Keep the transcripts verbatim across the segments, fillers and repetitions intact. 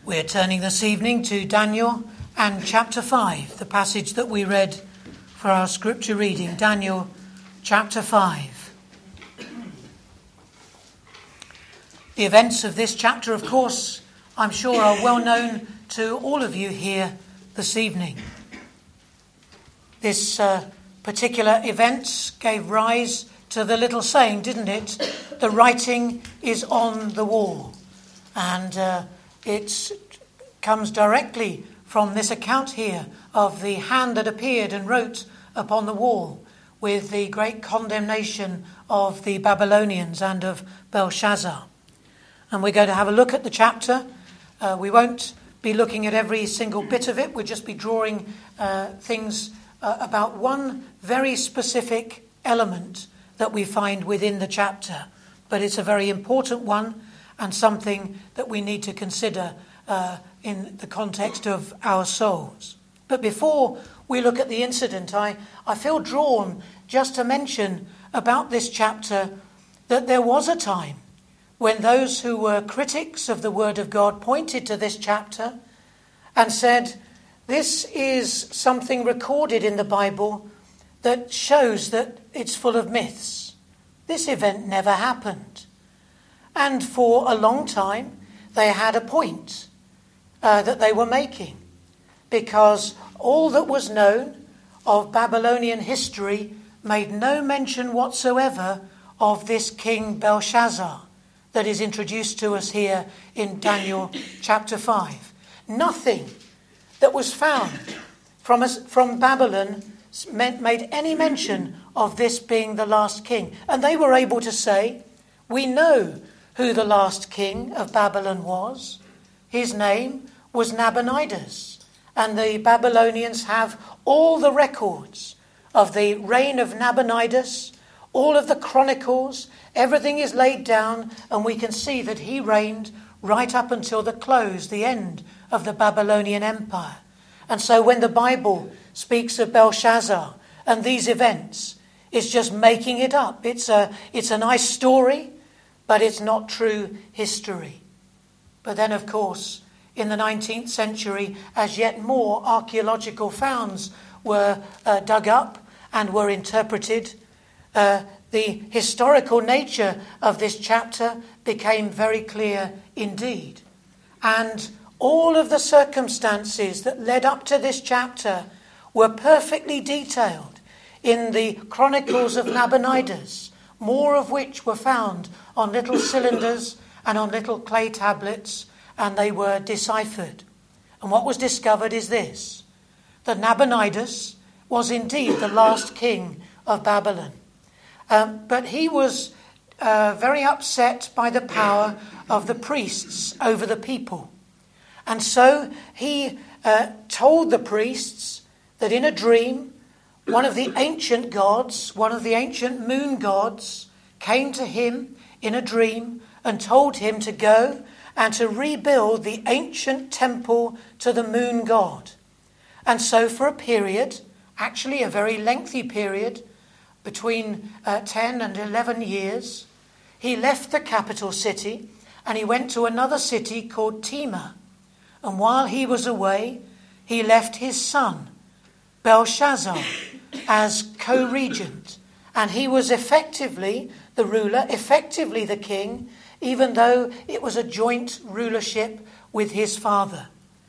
We're turning this evening to Daniel and chapter five, the passage that we read for our scripture reading, Daniel chapter five. The events of this chapter, of course, I'm sure are well known to all of you here this evening. This uh, particular event gave rise to the little saying, didn't it? The writing is on the wall. And uh, it comes directly from this account here of the hand that appeared and wrote upon the wall with the great condemnation of the Babylonians and of Belshazzar. And we're going to have a look at the chapter. Uh, we won't be looking at every single bit of it. We'll just be drawing uh, things uh, about one very specific element that we find within the chapter. But it's a very important one and something that we need to consider uh, in the context of our souls. But before we look at the incident, I, I feel drawn just to mention about this chapter that there was a time when those who were critics of the Word of God pointed to this chapter and said, this is something recorded in the Bible that shows that it's full of myths. This event never happened. And for a long time, they had a point uh, that they were making, because all that was known of Babylonian history made no mention whatsoever of this King Belshazzar that is introduced to us here in Daniel chapter five. Nothing that was found from, us, from Babylon made any mention of this being the last king. And they were able to say, we know who the last king of Babylon was. His name was Nabonidus. And the Babylonians have all the records of the reign of Nabonidus, all of the chronicles, everything is laid down, and we can see that he reigned right up until the close, the end of the Babylonian Empire. And so when the Bible speaks of Belshazzar and these events, it's just making it up. It's a, it's a nice story, but it's not true history. But then, of course, in the nineteenth century, as yet more archaeological founds were uh, dug up and were interpreted, uh, the historical nature of this chapter became very clear indeed. And all of the circumstances that led up to this chapter were perfectly detailed in the Chronicles of Nabonidus, more of which were found on little cylinders and on little clay tablets, and they were deciphered. And what was discovered is this, that Nabonidus was indeed the last king of Babylon. Um, but he was uh, very upset by the power of the priests over the people. And so he uh, told the priests that in a dream, one of the ancient gods, one of the ancient moon gods, came to him in a dream and told him to go and to rebuild the ancient temple to the moon god. And so for a period, actually a very lengthy period, between uh, ten and eleven years, he left the capital city and he went to another city called Timah. And while he was away, he left his son, Belshazzar, as co-regent. And he was effectively the ruler, effectively the king, even though it was a joint rulership with his father.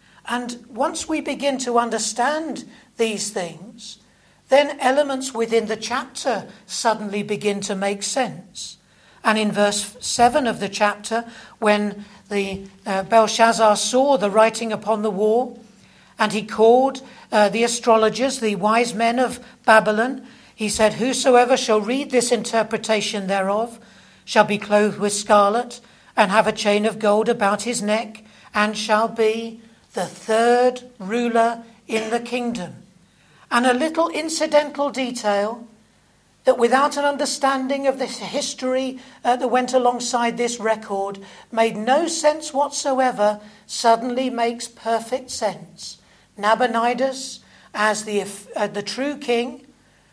And once we begin to understand these things, then elements within the chapter suddenly begin to make sense. And in verse seven of the chapter, when the uh, Belshazzar saw the writing upon the wall, and he called uh, the astrologers, the wise men of Babylon, he said, whosoever shall read this interpretation thereof shall be clothed with scarlet and have a chain of gold about his neck, and shall be the third ruler in the kingdom. And a little incidental detail that without an understanding of the history uh, that went alongside this record made no sense whatsoever, suddenly makes perfect sense. Nabonidus as the, uh, the true king,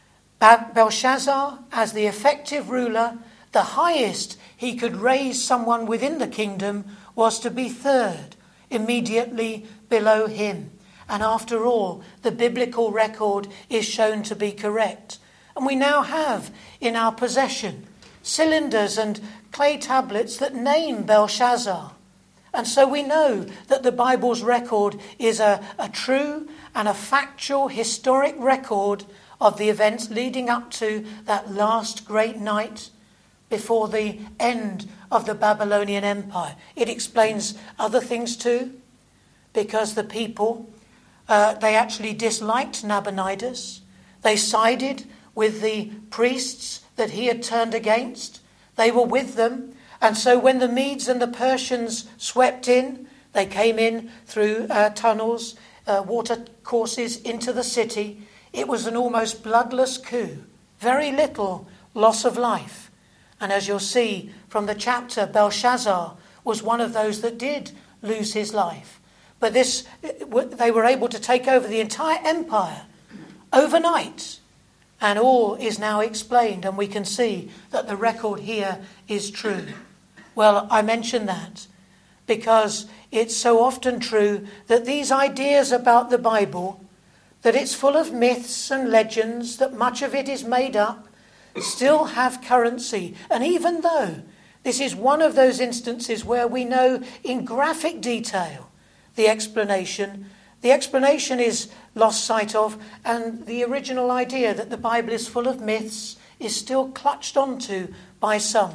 Belshazzar as the effective ruler, the highest he could raise someone within the kingdom was to be third immediately below him. And after all, the biblical record is shown to be correct. And we now have in our possession cylinders and clay tablets that name Belshazzar. And so we know that the Bible's record is a, a true and a factual historic record of the events leading up to that last great night before the end of the Babylonian Empire. It explains other things too, because the people, uh, they actually disliked Nabonidus. They sided with the priests that he had turned against. They were with them. And so when the Medes and the Persians swept in, they came in through uh, tunnels, uh, water courses into the city. It was an almost bloodless coup. Very little loss of life. And as you'll see from the chapter, Belshazzar was one of those that did lose his life. But this, they were able to take over the entire empire overnight. And all is now explained, and we can see that the record here is true. Well, I mention that because it's so often true that these ideas about the Bible, that it's full of myths and legends, that much of it is made up, still have currency. And even though this is one of those instances where we know in graphic detail the explanation, the explanation is lost sight of, and the original idea that the Bible is full of myths is still clutched onto by some.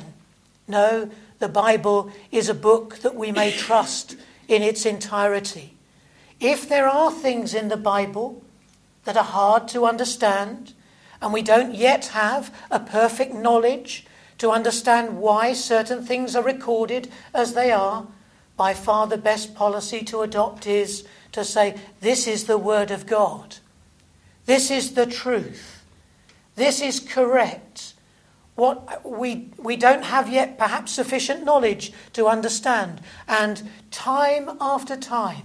No, the Bible is a book that we may trust in its entirety. If there are things in the Bible that are hard to understand, and we don't yet have a perfect knowledge to understand why certain things are recorded as they are, by far the best policy to adopt is to say, this is the word of God. This is the truth. This is correct. What we we don't have yet perhaps sufficient knowledge to understand. And time after time,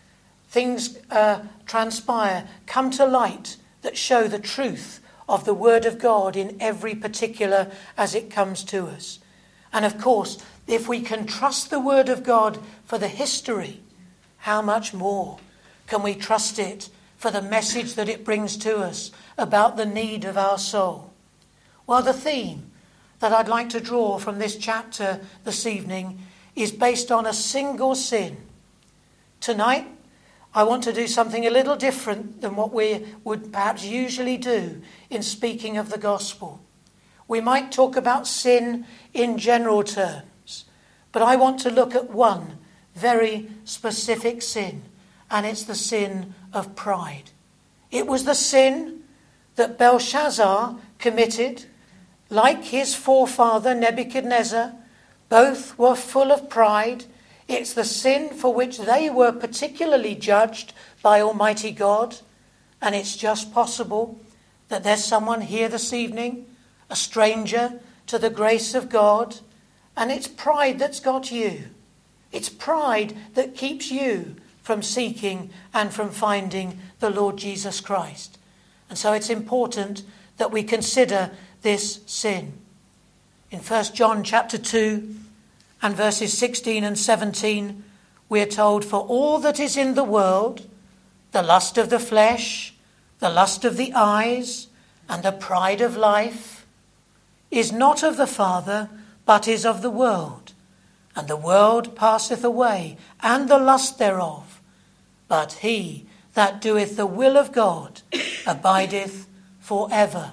things uh, transpire, come to light that show the truth of the word of God in every particular as it comes to us. And of course, if we can trust the word of God for the history, how much more can we trust it for the message that it brings to us about the need of our soul? Well, the theme that I'd like to draw from this chapter this evening is based on a single sin. Tonight, I want to do something a little different than what we would perhaps usually do in speaking of the gospel. We might talk about sin in general terms, but I want to look at one very specific sin, and it's the sin of pride. It was the sin that Belshazzar committed. Like his forefather Nebuchadnezzar, both were full of pride. It's the sin for which they were particularly judged by Almighty God. And it's just possible that there's someone here this evening, a stranger to the grace of God, and it's pride that's got you. It's pride that keeps you from seeking and from finding the Lord Jesus Christ. And so it's important that we consider this sin. In First John chapter two and verses sixteen and seventeen, we are told, for all that is in the world, the lust of the flesh, the lust of the eyes, and the pride of life, is not of the Father, but is of the world. And the world passeth away, and the lust thereof. But he that doeth the will of God abideth forever.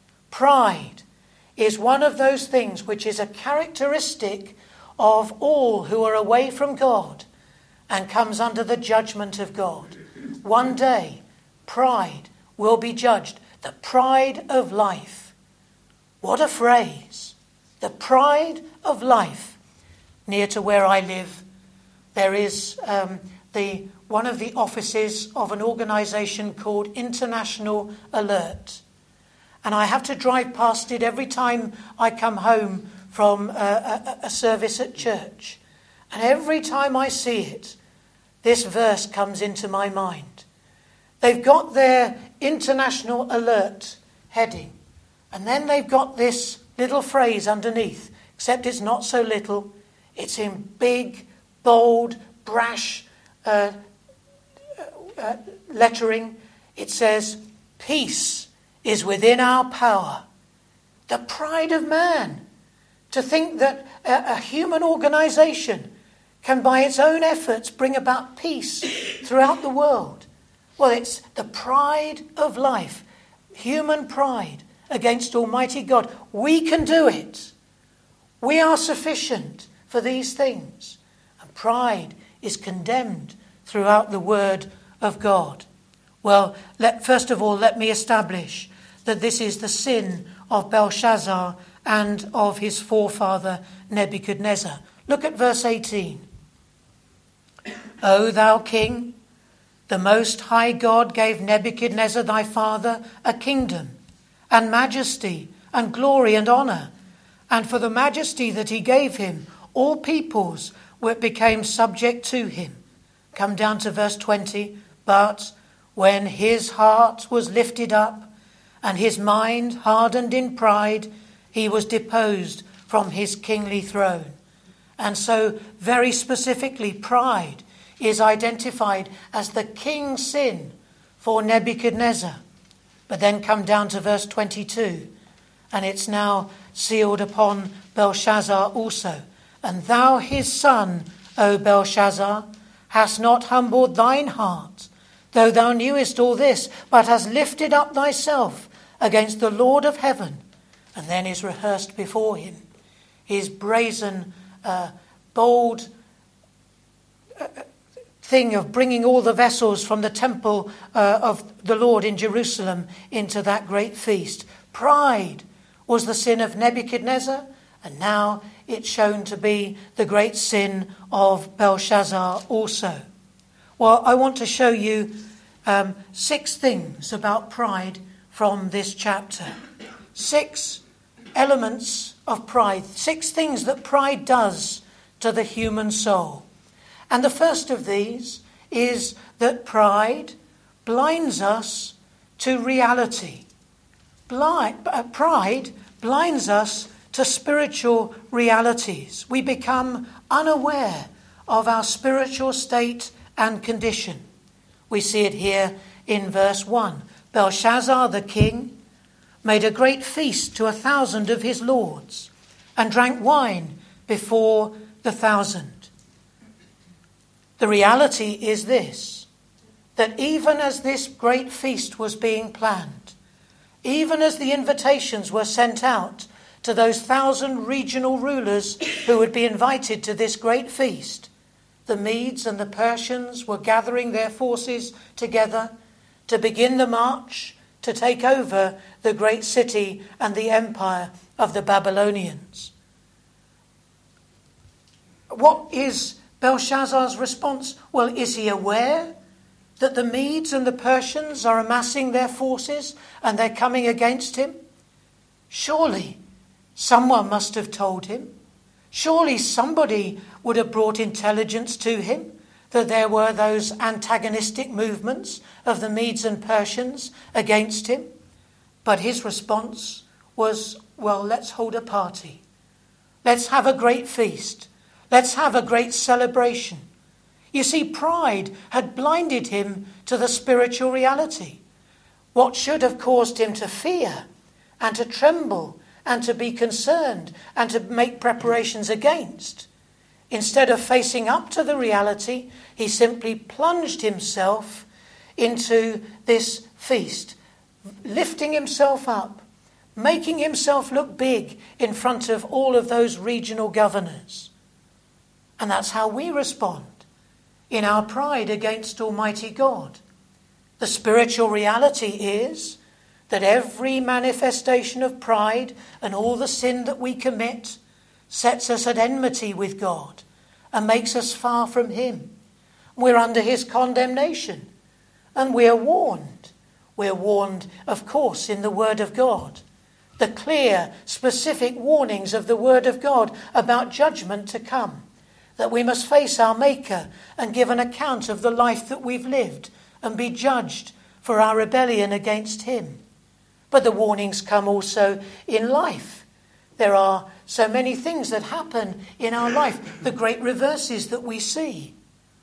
Pride is one of those things which is a characteristic of all who are away from God and comes under the judgment of God. One day, pride will be judged. The pride of life. What a phrase. The pride of life. Near to where I live, there is um, the one of the offices of an organisation called International Alert. And I have to drive past it every time I come home from a, a, a service at church. And every time I see it, this verse comes into my mind. They've got their International Alert heading. And then they've got this little phrase underneath, except it's not so little. It's in big, bold, brash uh, uh, lettering, it says, peace is within our power. The pride of man, to think that a, a human organisation can by its own efforts bring about peace throughout the world. Well, it's the pride of life, human pride against Almighty God. We can do it. We are sufficient for these things. And pride is condemned throughout the Word of God. Well, let, first of all, let me establish that this is the sin of Belshazzar and of his forefather Nebuchadnezzar. Look at verse eighteen. O thou king, the Most High God gave Nebuchadnezzar thy father a kingdom and majesty and glory and honour. And for the majesty that he gave him, all peoples became subject to him. Come down to verse twenty. But when his heart was lifted up and his mind hardened in pride, he was deposed from his kingly throne. And so very specifically, pride is identified as the king's sin for Nebuchadnezzar. But then come down to verse twenty-two, and it's now sealed upon Belshazzar also. And thou his son, O Belshazzar, hast not humbled thine heart, though thou knewest all this, but hast lifted up thyself against the Lord of heaven. And then is rehearsed before him his brazen, uh, bold uh, thing of bringing all the vessels from the temple uh, of the Lord in Jerusalem into that great feast. Pride was the sin of Nebuchadnezzar, and now it's shown to be the great sin of Belshazzar also. Well, I want to show you um, six things about pride from this chapter. Six elements of pride. Six things that pride does to the human soul. And the first of these is that pride blinds us to reality. Blind, uh, pride blinds us to spiritual realities. We become unaware of our spiritual state and condition. We see it here in verse one. Belshazzar the king made a great feast to a thousand of his lords and drank wine before the thousand. The reality is this, that even as this great feast was being planned, even as the invitations were sent out to those thousand regional rulers who would be invited to this great feast, the Medes and the Persians were gathering their forces together to begin the march to take over the great city and the empire of the Babylonians. What is Belshazzar's response? Well, is he aware that the Medes and the Persians are amassing their forces and they're coming against him? Surely someone must have told him. Surely somebody would have brought intelligence to him that there were those antagonistic movements of the Medes and Persians against him. But his response was, well, let's hold a party. Let's have a great feast. Let's have a great celebration. You see, pride had blinded him to the spiritual reality. What should have caused him to fear and to tremble and to be concerned and to make preparations against, instead of facing up to the reality, he simply plunged himself into this feast, lifting himself up, making himself look big in front of all of those regional governors. And that's how we respond in our pride against Almighty God. The spiritual reality is that every manifestation of pride and all the sin that we commit sets us at enmity with God and makes us far from him. We're under his condemnation, and we're warned. We're warned, of course, in the Word of God. The clear, specific warnings of the Word of God about judgment to come. That we must face our Maker and give an account of the life that we've lived and be judged for our rebellion against him. But the warnings come also in life. There are so many things that happen in our life, the great reverses that we see.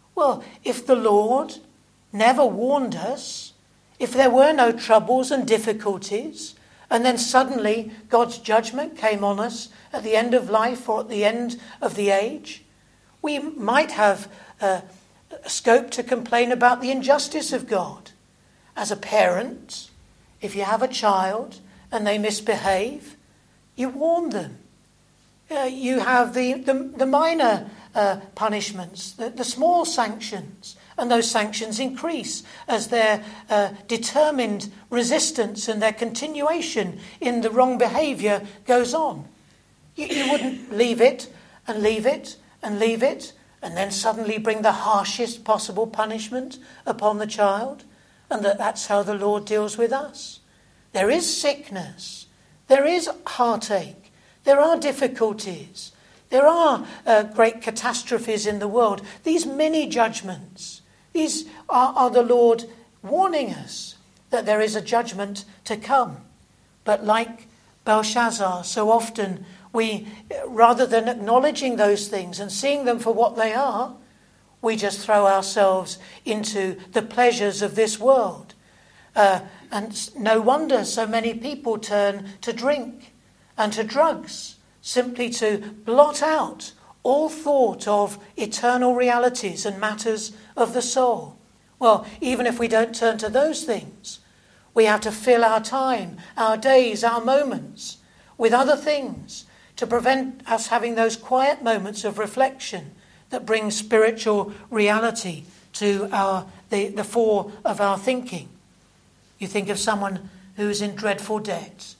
Well, if the Lord never warned us, if there were no troubles and difficulties, and then suddenly God's judgment came on us at the end of life or at the end of the age, we might have uh, scope to complain about the injustice of God. As a parent, if you have a child and they misbehave, you warn them. Uh, you have the, the, the minor uh, punishments, the, the small sanctions, and those sanctions increase as their uh, determined resistance and their continuation in the wrong behaviour goes on. You, you wouldn't leave it and leave it and leave it and then suddenly bring the harshest possible punishment upon the child, and that that's how the Lord deals with us. There is sickness, there is heartache, there are difficulties, there are uh, great catastrophes in the world. These mini judgments, these are, are the Lord warning us that there is a judgment to come. But like Belshazzar, so often we, rather than acknowledging those things and seeing them for what they are, we just throw ourselves into the pleasures of this world. Uh, and no wonder so many people turn to drink and to drugs, simply to blot out all thought of eternal realities and matters of the soul. Well, even if we don't turn to those things, we have to fill our time, our days, our moments with other things to prevent us having those quiet moments of reflection that bring spiritual reality to our the, the fore of our thinking. You think of someone who's in dreadful debt.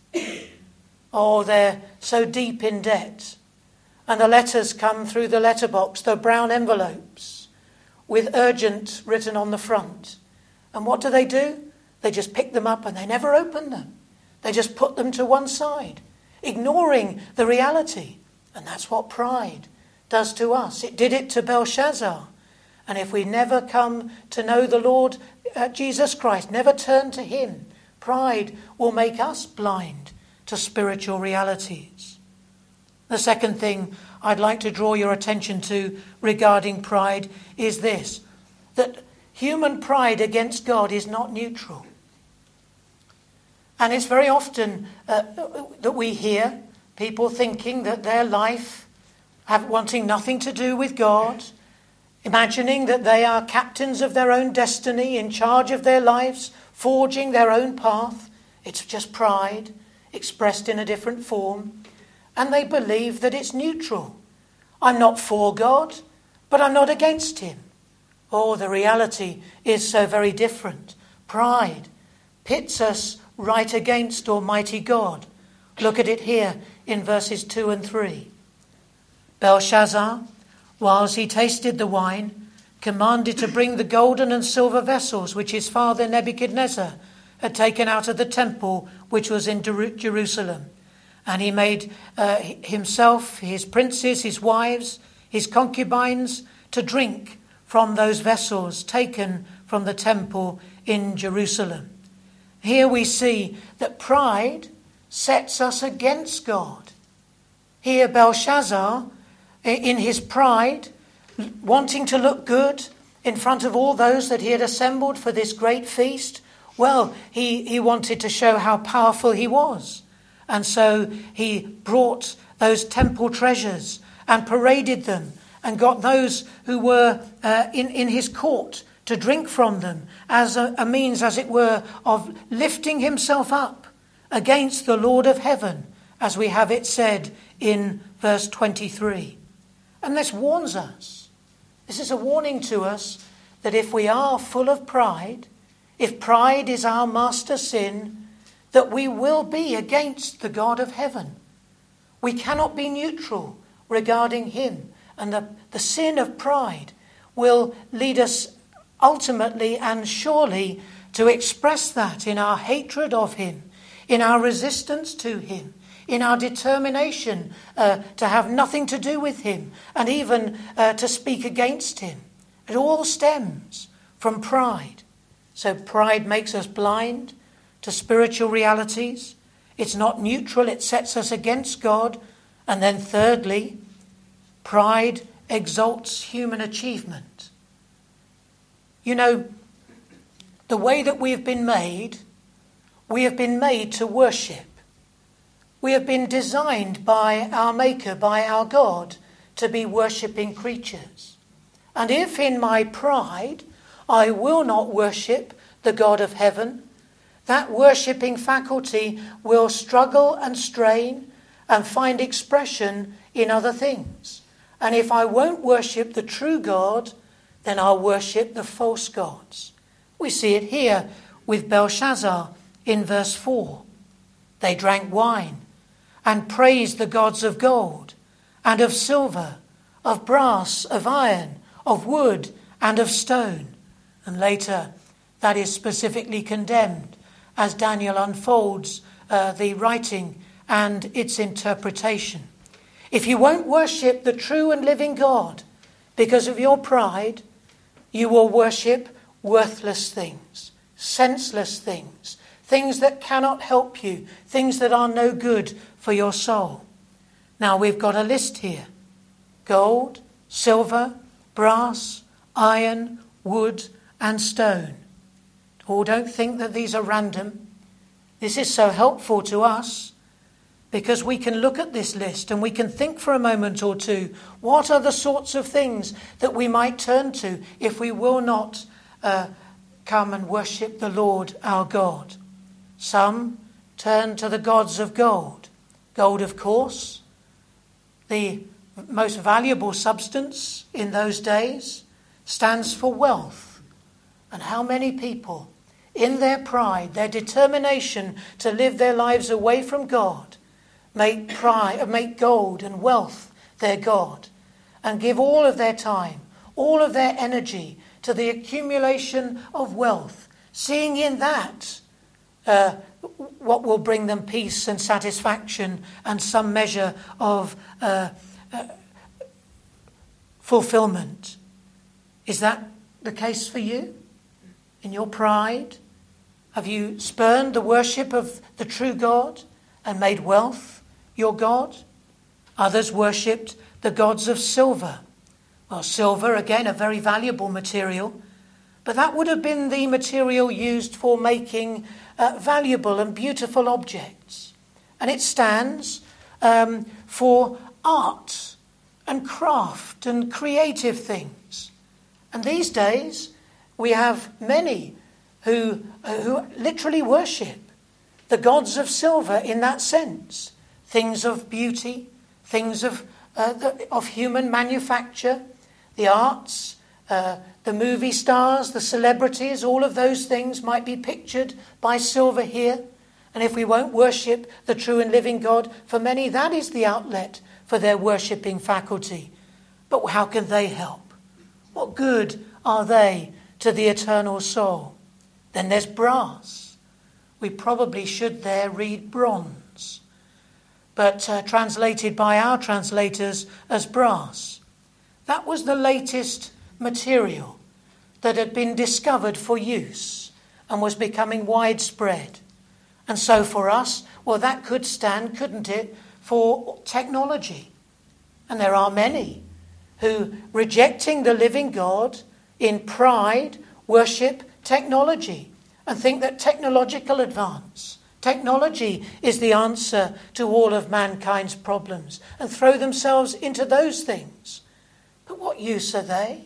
Oh, they're so deep in debt. And the letters come through the letterbox, the brown envelopes, with urgent written on the front. And what do they do? They just pick them up and they never open them. They just put them to one side, ignoring the reality. And that's what pride does to us. It did it to Belshazzar. And if we never come to know the Lord uh, Jesus Christ, never turn to him, pride will make us blind to spiritual realities. The second thing I'd like to draw your attention to regarding pride is this, that human pride against God is not neutral. And it's very often uh, that we hear people thinking that their life, have, wanting nothing to do with God, imagining that they are captains of their own destiny, in charge of their lives, forging their own path. It's just pride, expressed in a different form. And they believe that it's neutral. I'm not for God, but I'm not against him. Oh, the reality is so very different. Pride pits us right against Almighty God. Look at it here in verses two and three. Belshazzar, whilst he tasted the wine, commanded to bring the golden and silver vessels which his father Nebuchadnezzar had taken out of the temple which was in Jerusalem. And he made uh, himself, his princes, his wives, his concubines to drink from those vessels taken from the temple in Jerusalem. Here we see that pride sets us against God. Here Belshazzar, in his pride, wanting to look good in front of all those that he had assembled for this great feast, well, he, he wanted to show how powerful he was. And so he brought those temple treasures and paraded them and got those who were uh, in, in his court to drink from them as a, a means, as it were, of lifting himself up against the Lord of heaven, as we have it said in verse twenty-three. And this warns us. This is a warning to us that if we are full of pride, if pride is our master sin, that we will be against the God of heaven. We cannot be neutral regarding him. And the, the sin of pride will lead us ultimately and surely to express that in our hatred of him, in our resistance to him, in our determination uh, to have nothing to do with him, and even uh, to speak against him. It all stems from pride. So pride makes us blind to spiritual realities. It's not neutral, it sets us against God. And then thirdly, pride exalts human achievement. You know, the way that we have been made, we have been made to worship. We have been designed by our Maker, by our God, to be worshipping creatures. And if in my pride I will not worship the God of heaven, that worshipping faculty will struggle and strain and find expression in other things. And if I won't worship the true God, then I'll worship the false gods. We see it here with Belshazzar in verse four. They drank wine and praised the gods of gold and of silver, of brass, of iron, of wood, and of stone. And later, that is specifically condemned as Daniel unfolds uh, the writing and its interpretation. If you won't worship the true and living God because of your pride, you will worship worthless things, senseless things, things that cannot help you, things that are no good for your soul. Now we've got a list here. Gold, silver, brass, iron, wood, and stone. Oh, don't think that these are random. This is so helpful to us because we can look at this list and we can think for a moment or two, what are the sorts of things that we might turn to if we will not uh, come and worship the Lord our God? Some turn to the gods of gold. Gold, of course, the most valuable substance in those days, stands for wealth. And how many people, in their pride, their determination to live their lives away from God, make pride, make gold and wealth their God, and give all of their time, all of their energy to the accumulation of wealth, seeing in that uh, what will bring them peace and satisfaction and some measure of uh, uh, fulfillment. Is that the case for you? In your pride? Have you spurned the worship of the true God and made wealth your God? Others worshipped the gods of silver. Well, silver, again, a very valuable material, but that would have been the material used for making uh, valuable and beautiful objects. And it stands um, for art and craft and creative things. And these days, we have many who, uh, who literally worship the gods of silver in that sense. Things of beauty, things of, uh, the, of human manufacture, the arts, uh, the movie stars, the celebrities, all of those things might be pictured by silver here. And if we won't worship the true and living God, for many that is the outlet for their worshipping faculty. But how can they help? What good are they to the eternal soul? Then there's brass. We probably should there read bronze, but uh, translated by our translators as brass. That was the latest material that had been discovered for use and was becoming widespread. And so for us, well, that could stand, couldn't it, for technology. And there are many who, rejecting the living God in pride, worship technology and think that technological advance, technology is the answer to all of mankind's problems, and throw themselves into those things. But what use are they?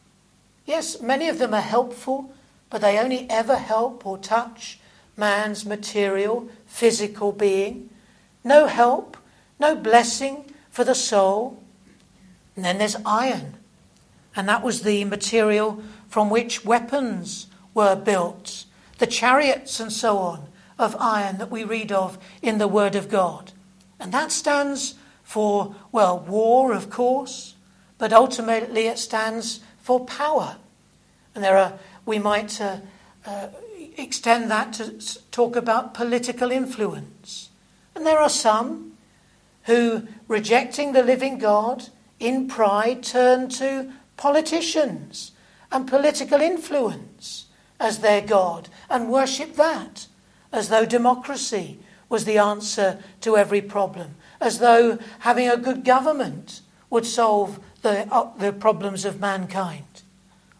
Yes, many of them are helpful, but they only ever help or touch man's material, physical being. No help, no blessing for the soul. And then there's iron. And that was the material from which weapons were built. The chariots and so on of iron that we read of in the Word of God. And that stands for, well, war, of course, but ultimately it stands for power. And there are, we might uh, uh, extend that to talk about political influence. And there are some who, rejecting the living God in pride, turn to politicians and political influence as their God and worship that, as though democracy was the answer to every problem, as though having a good government would solve the, uh, the problems of mankind.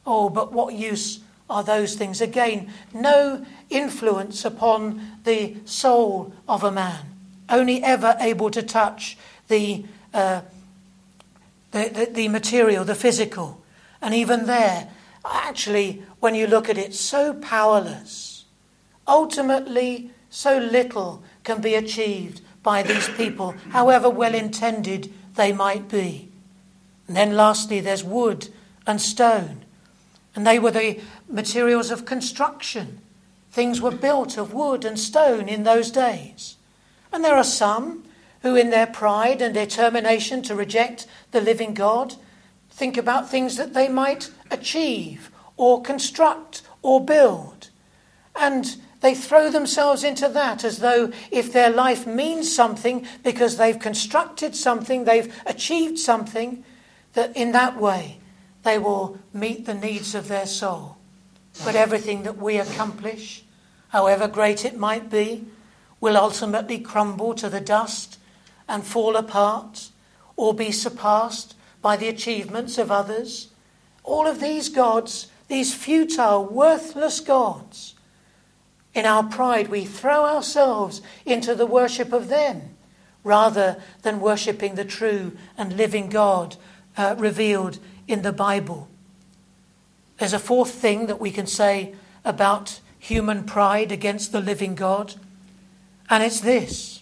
Oh, but what use are those things? Again, no influence upon the soul of a man. Only ever able to touch the, uh, the, the, the material, the physical. And even there, actually, when you look at it, so powerless. Ultimately, so little can be achieved by these people, however well intended they might be. And then lastly, there's wood and stone. And they were the materials of construction. Things were built of wood and stone in those days. And there are some who, in their pride and determination to reject the living God, think about things that they might achieve or construct or build. And they throw themselves into that as though if their life means something because they've constructed something, they've achieved something, that in that way they will meet the needs of their soul. But everything that we accomplish, however great it might be, will ultimately crumble to the dust and fall apart or be surpassed by the achievements of others. All of these gods, these futile, worthless gods, in our pride we throw ourselves into the worship of them rather than worshipping the true and living God uh, revealed in the Bible. There's a fourth thing that we can say about human pride against the living God, and it's this.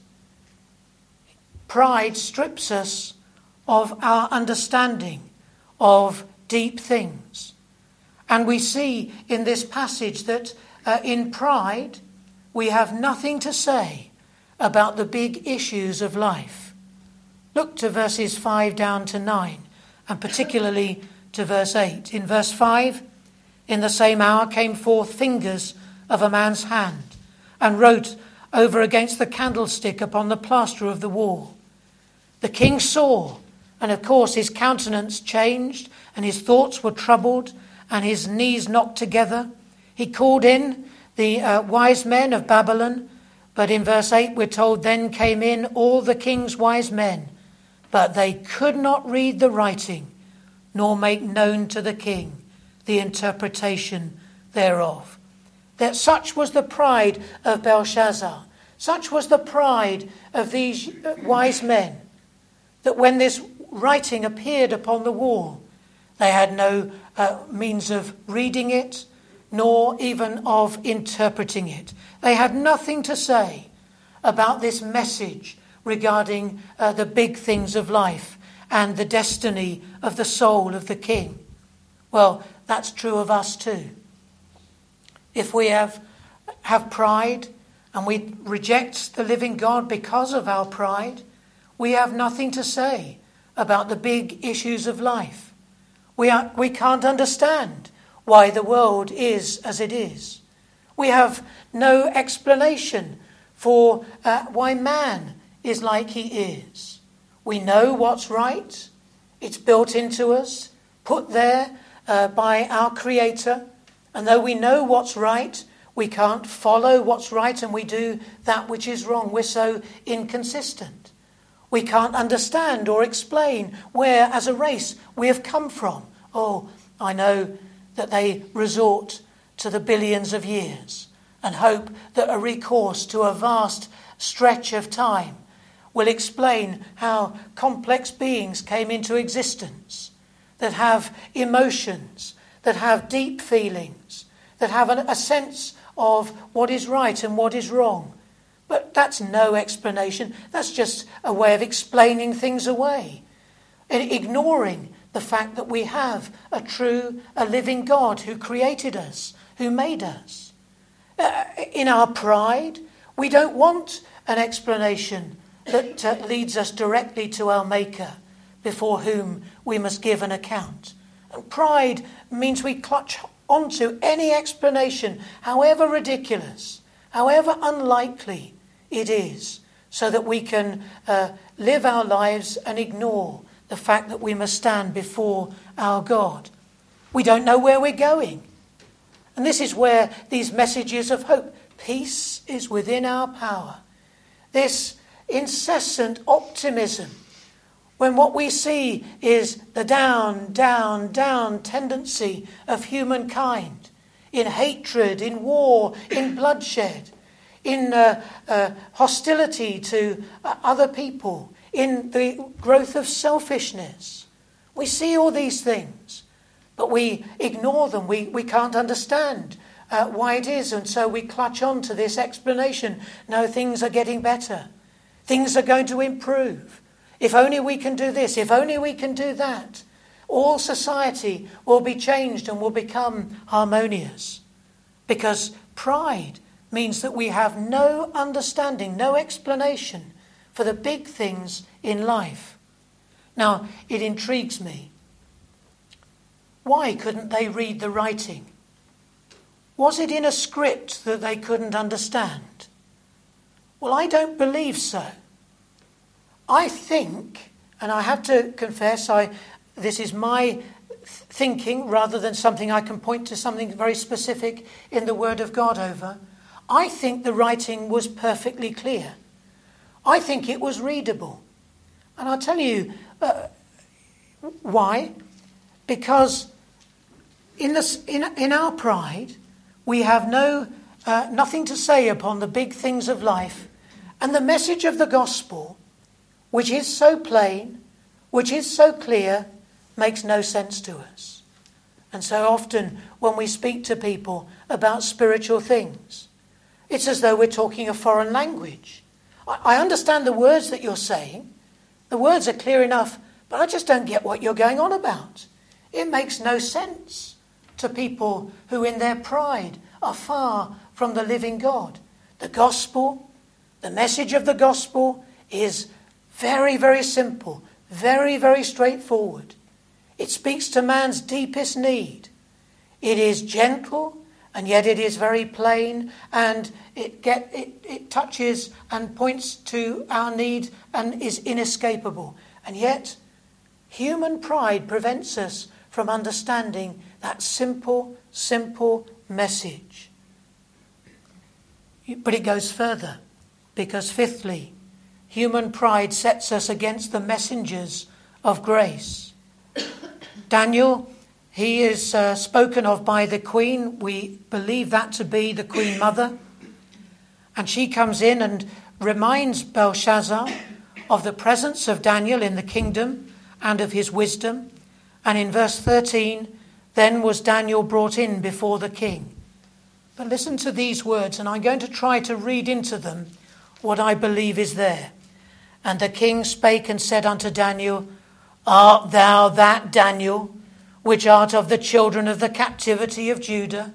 Pride strips us of our understanding of deep things. And we see in this passage that uh, in pride we have nothing to say about the big issues of life. Look to verses five down to nine, and particularly to verse eight. In verse five, in the same hour came forth fingers of a man's hand, and wrote over against the candlestick upon the plaster of the wall. The king saw, and of course his countenance changed, and his thoughts were troubled, and his knees knocked together. He called in the uh, wise men of Babylon, but in verse eight we're told, then came in all the king's wise men, but they could not read the writing, nor make known to the king the interpretation thereof. That such was the pride of Belshazzar, such was the pride of these wise men, that when this writing appeared upon the wall, they had no uh, means of reading it, nor even of interpreting it. They had nothing to say about this message regarding uh, the big things of life and the destiny of the soul of the king. Well, that's true of us too. If we have, have pride and we reject the living God because of our pride, we have nothing to say about the big issues of life. We are, we can't understand why the world is as it is. We have no explanation for uh, why man is like he is. We know what's right. It's built into us, put there uh, by our Creator. And though we know what's right, we can't follow what's right, and we do that which is wrong. We're so inconsistent. We can't understand or explain where, as a race, we have come from. Oh, I know that they resort to the billions of years and hope that a recourse to a vast stretch of time will explain how complex beings came into existence, that have emotions, that have deep feelings, that have an, a sense of what is right and what is wrong. But that's no explanation. That's just a way of explaining things away, and ignoring the fact that we have a true, a living God who created us, who made us. Uh, in our pride, we don't want an explanation that uh, leads us directly to our Maker, before whom we must give an account. And pride means we clutch onto any explanation, however ridiculous, however unlikely it is, so that we can uh, live our lives and ignore the fact that we must stand before our God. We don't know where we're going. And this is where these messages of hope, peace is within our power, this incessant optimism, when what we see is the down, down, down tendency of humankind in hatred, in war, in bloodshed, in uh, uh, hostility to uh, other people, in the growth of selfishness. We see all these things, but we ignore them. We, we can't understand uh, why it is, and so we clutch on to this explanation. No, things are getting better. Things are going to improve. If only we can do this, if only we can do that, all society will be changed and will become harmonious. Because pride means that we have no understanding, no explanation for the big things in life. Now, it intrigues me. Why couldn't they read the writing? Was it in a script that they couldn't understand? Well, I don't believe so. I think, and I have to confess, I this is my thinking rather than something I can point to something very specific in the Word of God over. I think the writing was perfectly clear. I think it was readable. And I'll tell you uh, why. Because in, this, in, in our pride, we have no uh, nothing to say upon the big things of life. And the message of the gospel, which is so plain, which is so clear, makes no sense to us. And so often when we speak to people about spiritual things, it's as though we're talking a foreign language. I understand the words that you're saying. The words are clear enough, but I just don't get what you're going on about. It makes no sense to people who in their pride are far from the living God. The gospel, the message of the gospel is very, very simple, very, very straightforward. It speaks to man's deepest need. It is gentle, and yet it is very plain, and it get it, it touches and points to our need and is inescapable. And yet, human pride prevents us from understanding that simple, simple message. But it goes further, because fifthly, human pride sets us against the messengers of grace. Daniel, he is uh, spoken of by the queen. We believe that to be the Queen Mother. And she comes in and reminds Belshazzar of the presence of Daniel in the kingdom and of his wisdom. And in verse thirteen, then was Daniel brought in before the king. But listen to these words, and I'm going to try to read into them what I believe is there. And the king spake and said unto Daniel, Art thou that Daniel, which art of the children of the captivity of Judah?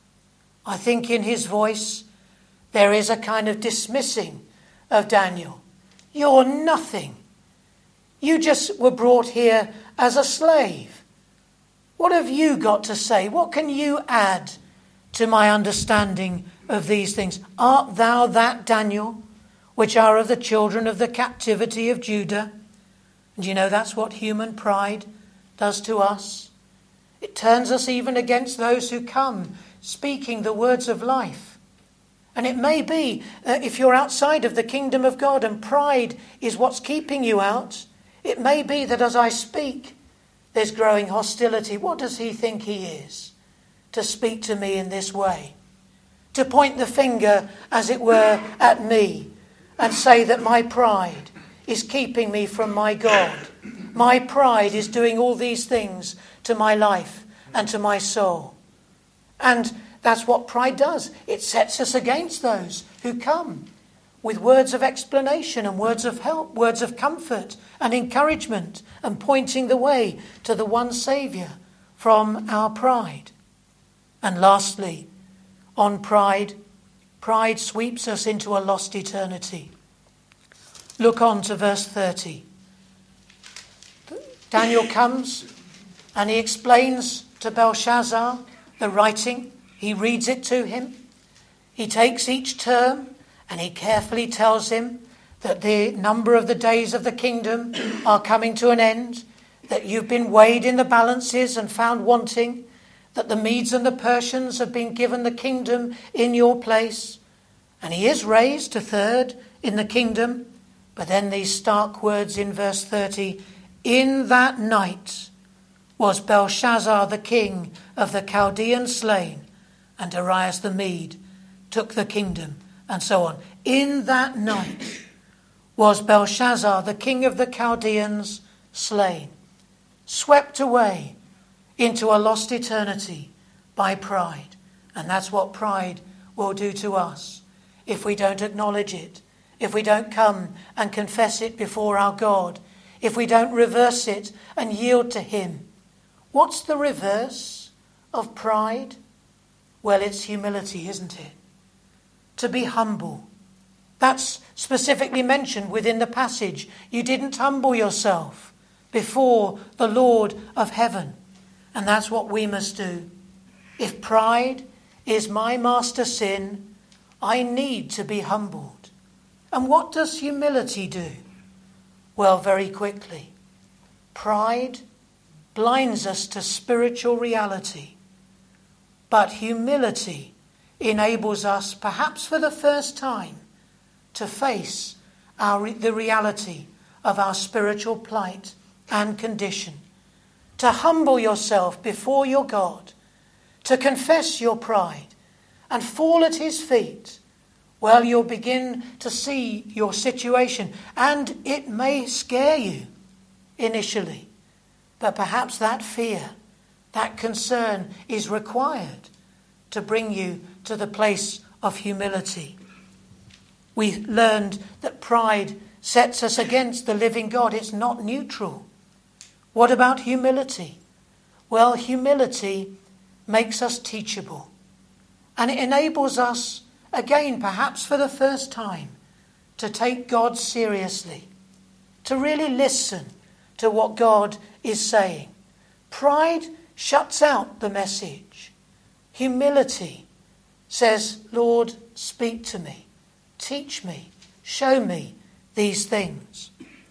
I think in his voice there is a kind of dismissing of Daniel. You're nothing. You just were brought here as a slave. What have you got to say? What can you add to my understanding of these things? Art thou that Daniel, which are of the children of the captivity of Judah? And you know that's what human pride does to us. It turns us even against those who come speaking the words of life. And it may be that if you're outside of the kingdom of God and pride is what's keeping you out, it may be that as I speak, there's growing hostility. What does he think he is to speak to me in this way? To point the finger, as it were, at me and say that my pride is keeping me from my God. My pride is doing all these things to my life and to my soul. And that's what pride does. It sets us against those who come with words of explanation and words of help, words of comfort and encouragement, and pointing the way to the one Saviour from our pride. And lastly, on pride, pride sweeps us into a lost eternity. Look on to verse thirty. Daniel comes and he explains to Belshazzar the writing. He reads it to him. He takes each term and he carefully tells him that the number of the days of the kingdom are coming to an end, that you've been weighed in the balances and found wanting, that the Medes and the Persians have been given the kingdom in your place. And he is raised to third in the kingdom. But then these stark words in verse thirty, In that night was Belshazzar the king of the Chaldeans slain, and Darius the Mede took the kingdom, and so on. In that night was Belshazzar the king of the Chaldeans slain, swept away into a lost eternity by pride. And that's what pride will do to us if we don't acknowledge it, if we don't come and confess it before our God, if we don't reverse it and yield to him. What's the reverse of pride? Well, it's humility, isn't it? To be humble. That's specifically mentioned within the passage. You didn't humble yourself before the Lord of heaven. And that's what we must do. If pride is my master sin, I need to be humbled. And what does humility do? Well, very quickly, pride blinds us to spiritual reality, but humility enables us, perhaps for the first time, to face our, the reality of our spiritual plight and condition, to humble yourself before your God, to confess your pride and fall at his feet. Well, you'll begin to see your situation, and it may scare you initially, but perhaps that fear, that concern is required to bring you to the place of humility. We learned that pride sets us against the living God. It's not neutral. What about humility? Well, humility makes us teachable, and it enables us, again, perhaps for the first time, to take God seriously, to really listen to what God is saying. Pride shuts out the message. Humility says, Lord, speak to me, teach me, show me these things.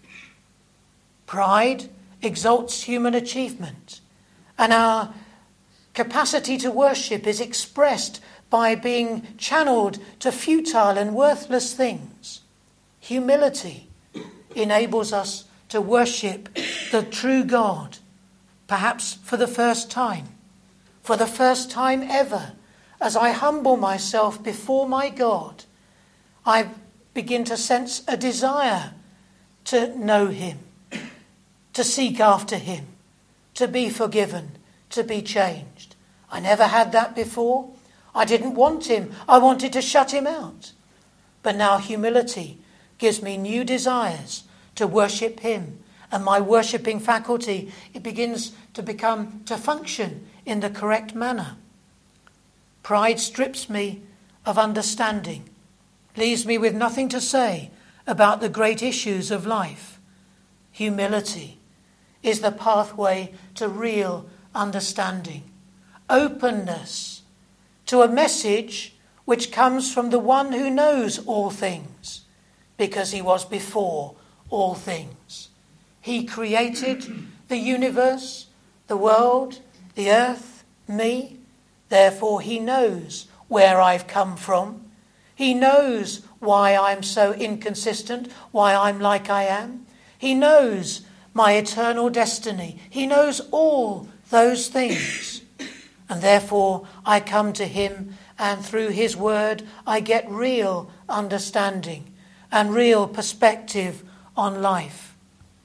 Pride exalts human achievement, and our capacity to worship is expressed by being channeled to futile and worthless things. Humility enables us to worship the true God, perhaps for the first time, for the first time ever. As I humble myself before my God, I begin to sense a desire to know him, to seek after him, to be forgiven, to be changed. I never had that before. I didn't want him. I wanted to shut him out. But now humility gives me new desires to worship him. And my worshipping faculty, it begins to become, to function in the correct manner. Pride strips me of understanding, leaves me with nothing to say about the great issues of life. Humility is the pathway to real understanding. Openness to a message which comes from the one who knows all things, because he was before all things. He created the universe, the world, the earth, me. Therefore he knows where I've come from. He knows why I'm so inconsistent, why I'm like I am. He knows my eternal destiny. He knows all those things. And therefore I come to him, and through his word I get real understanding and real perspective on life.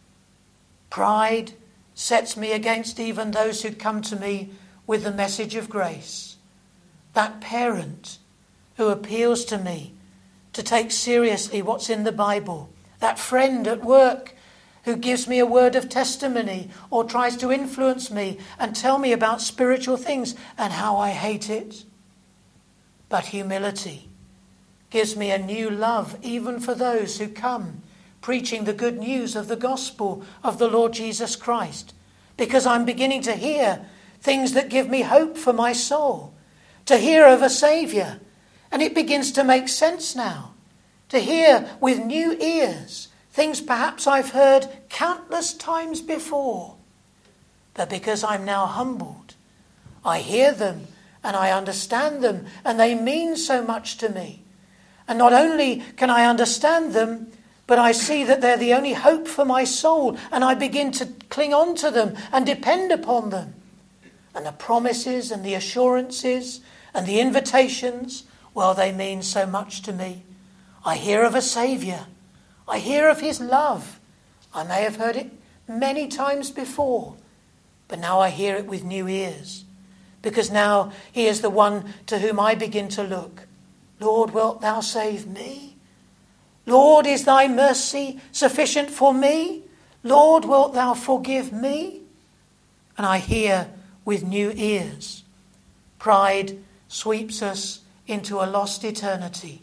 Pride sets me against even those who come to me with the message of grace. That parent who appeals to me to take seriously what's in the Bible. That friend at work who gives me a word of testimony or tries to influence me and tell me about spiritual things and how I hate it. But humility gives me a new love even for those who come preaching the good news of the gospel of the Lord Jesus Christ, because I'm beginning to hear things that give me hope for my soul, to hear of a Saviour, and it begins to make sense now, to hear with new ears things perhaps I've heard countless times before. But because I'm now humbled, I hear them and I understand them, and they mean so much to me. And not only can I understand them, but I see that they're the only hope for my soul, and I begin to cling on to them and depend upon them. And the promises and the assurances and the invitations, well, they mean so much to me. I hear of a Saviour. I hear of his love. I may have heard it many times before, but now I hear it with new ears, because now he is the one to whom I begin to look. Lord, wilt thou save me? Lord, is thy mercy sufficient for me? Lord, wilt thou forgive me? And I hear with new ears. Pride sweeps us into a lost eternity.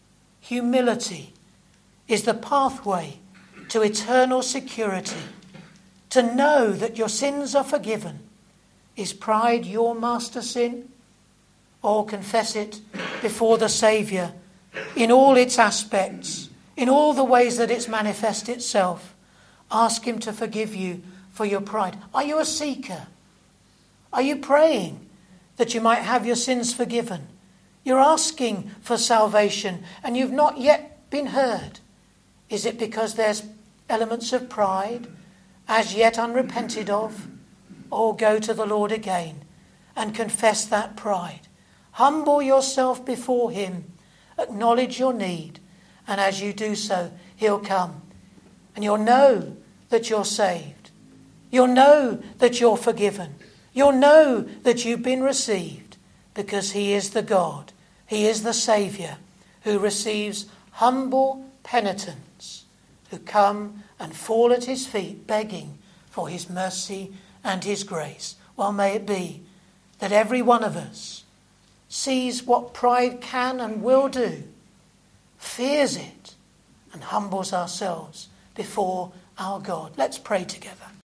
Humility is the pathway to eternal security. To know that your sins are forgiven. Is pride your master sin? Or confess it before the Saviour in all its aspects, in all the ways that it's manifest itself. Ask him to forgive you for your pride. Are you a seeker? Are you praying that you might have your sins forgiven? You're asking for salvation and you've not yet been heard. Is it because there's elements of pride as yet unrepented of? Or go to the Lord again and confess that pride. Humble yourself before him. Acknowledge your need. And as you do so, he'll come. And you'll know that you're saved. You'll know that you're forgiven. You'll know that you've been received, because he is the God. He is the Saviour who receives humble penitents who come and fall at his feet begging for his mercy and his grace. Well, may it be that every one of us sees what pride can and will do, fears it, and humbles ourselves before our God. Let's pray together.